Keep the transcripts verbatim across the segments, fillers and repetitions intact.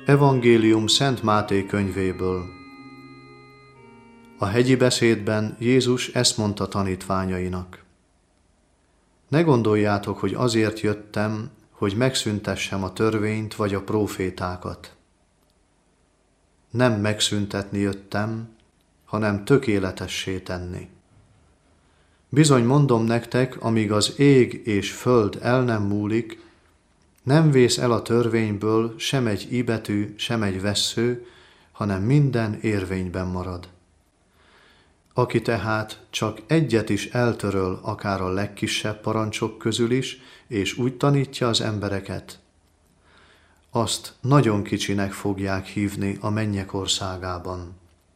Evangélium Szent Máté könyvéből. A hegyi beszédben Jézus ezt mondta tanítványainak. Ne gondoljátok, hogy azért jöttem, hogy megszüntessem a törvényt vagy a prófétákat. Nem megszüntetni jöttem, hanem tökéletessé tenni. Bizony mondom nektek, amíg az ég és föld el nem múlik, nem vész el a törvényből sem egy íbetű, sem egy vessző, hanem minden érvényben marad. Aki tehát csak egyet is eltöröl akár a legkisebb parancsok közül is, és úgy tanítja az embereket, azt nagyon kicsinek fogják hívni a mennyek országában.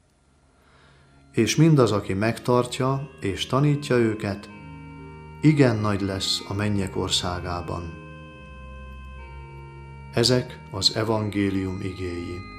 És mindaz, aki megtartja és tanítja őket, igen nagy lesz a mennyek országában. Ezek az evangélium igéi.